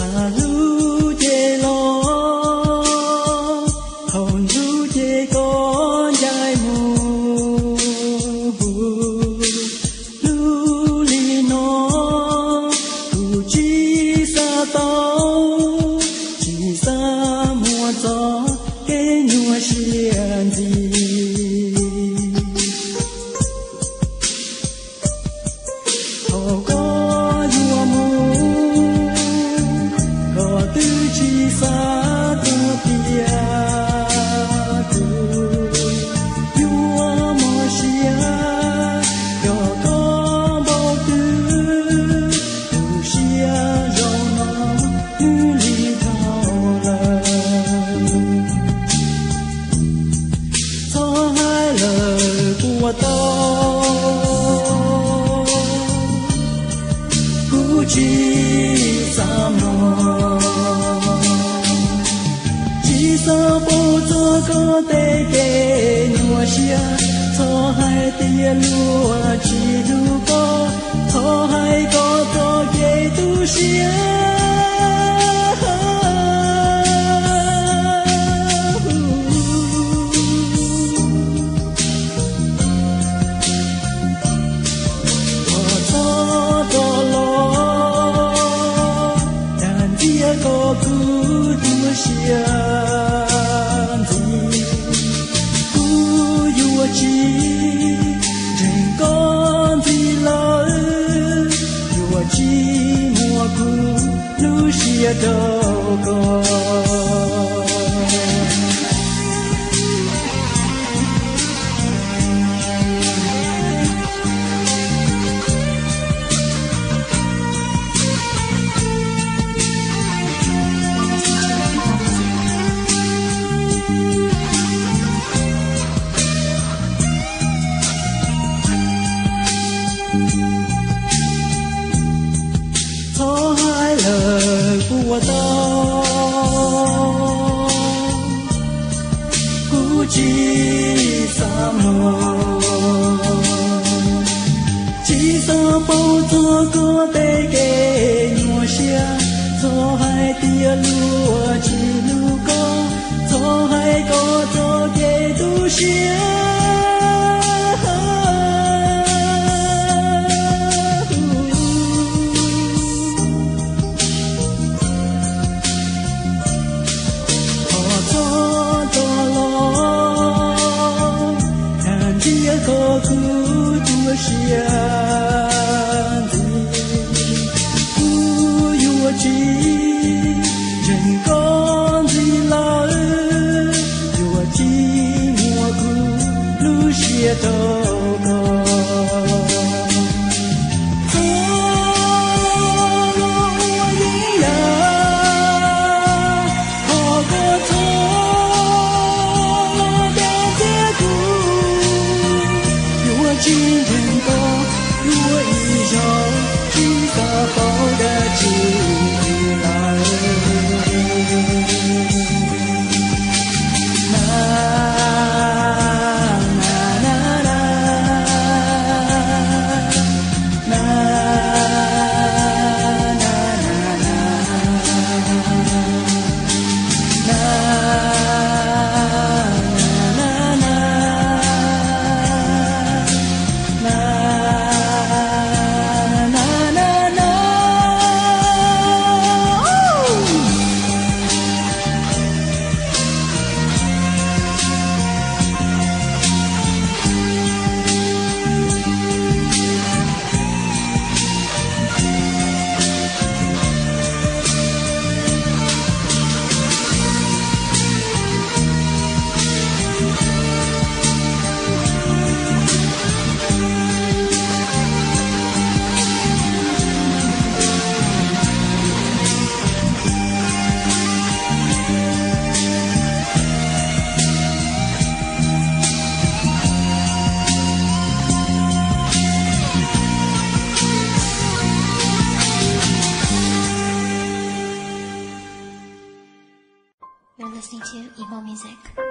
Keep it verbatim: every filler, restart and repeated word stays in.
lu che lo hồn lu che con trai mù lu li nó tu chi sa tao chỉ sa mua gió cái nhua xiên gì hầu có nhua mù có tư chi sa tu tia tu nhua mò xia có có bao tư tu xia rau nó như li thao lời cho hai lời của tôi chỉ sa mò chỉ sa bao giờ có thể kể nhua xia cho hai tia lúa chỉ đủ có cho hai có cho kể tu xia có cứ đua xiên gì cứ yêu chi rình con gì lỡ yêu chi mùa cứ lu xiên đâu có có hai lời của tao cứ chỉ sa mò chỉ sa bao giờ có thể kể nhua xia cho hai tia lúa chỉ lu có cho hai có cho kể tu xia có cứ đua xiên gì cứ yêu chi rình con gì lỡ yêu chi mùa cứ lu xiên đâu có chỉ đừng có lúa ý gió chỉ ta bao đã chỉ lại na na na na na You're listening to Emo Music.